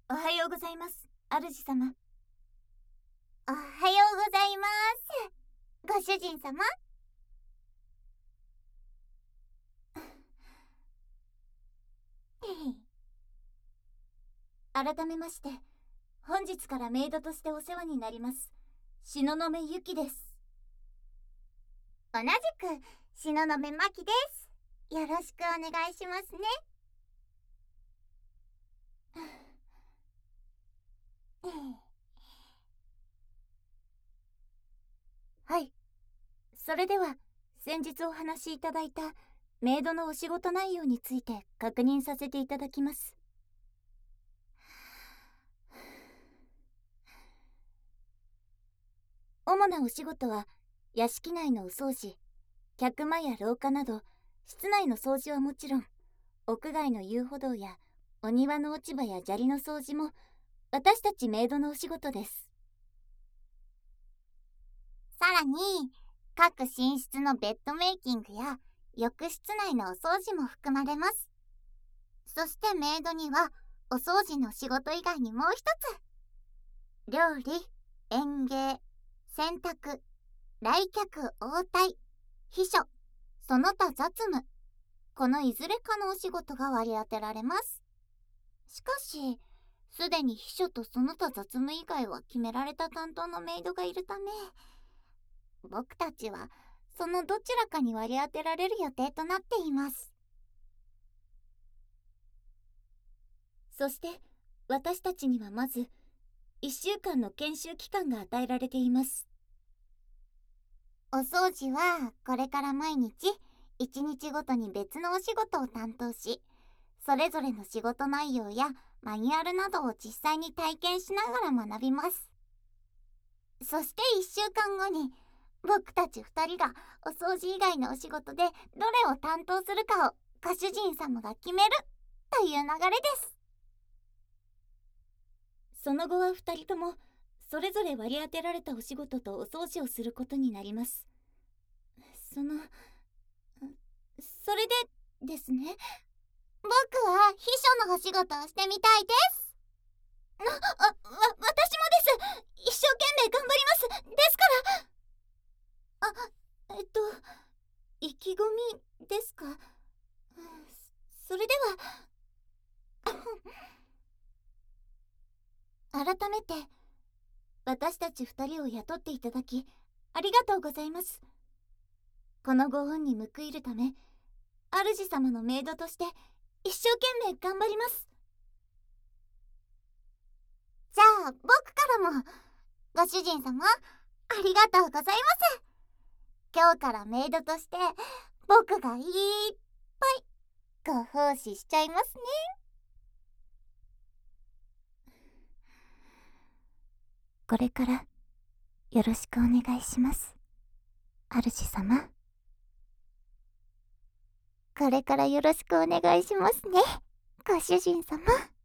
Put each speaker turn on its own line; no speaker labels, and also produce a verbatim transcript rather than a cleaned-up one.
おはようございます、主様。
おはようございます、ご主人様。
改めまして、本日からメイドとしてお世話になります、東雲ゆきです。
同じく、東雲真希です。よろしくお願いしますね。
はい。それでは、先日お話しいただいたメイドのお仕事内容について確認させていただきます。主なお仕事は、屋敷内のお掃除、客間や廊下など、室内の掃除はもちろん、屋外の遊歩道やお庭の落ち葉や砂利の掃除も、私たちメイドのお仕事です。
さらに、各寝室のベッドメイキングや浴室内のお掃除も含まれます。そしてメイドには、お掃除の仕事以外にもう一つ。料理、園芸、洗濯、来客応対、秘書、その他雑務。このいずれかのお仕事が割り当てられます。しかし、すでに秘書とその他雑務以外は決められた担当のメイドがいるため、僕たちはそのどちらかに割り当てられる予定となっています。
そして私たちにはまずいっしゅうかんの研修期間が与えられています。
お掃除はこれから毎日いちにちごとに別のお仕事を担当し、それぞれの仕事内容やマニュアルなどを実際に体験しながら学びます。そしていっしゅうかんごに僕たちふたりがお掃除以外のお仕事でどれを担当するかをご主人様が決めるという流れです。
その後はふたりともそれぞれ割り当てられたお仕事とお掃除をすることになります。そのそれでですね、
僕は秘書のお仕事をしてみたいです。
あ、あ、わ、私もです。一生懸命頑張ります。ですから。あ、えっと、意気込みですか。それでは改めて私たち二人を雇っていただきありがとうございます。このご恩に報いるため、主様のメイドとして一生懸命頑張ります。
じゃあ僕からも、ご主人様ありがとうございます。今日からメイドとして僕がいっぱいご奉仕しちゃいますね。
これからよろしくお願いします、主様。
これからよろしくお願いしますね、ご主人様。